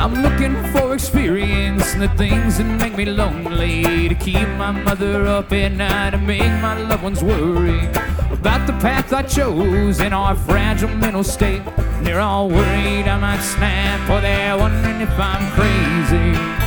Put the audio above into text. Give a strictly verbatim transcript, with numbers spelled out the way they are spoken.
I'm looking for experience and the things that make me lonely, to keep my mother up at night and make my loved ones worry about the path I chose in our fragile mental state. They're all worried I might snap, or they're wondering if I'm crazy.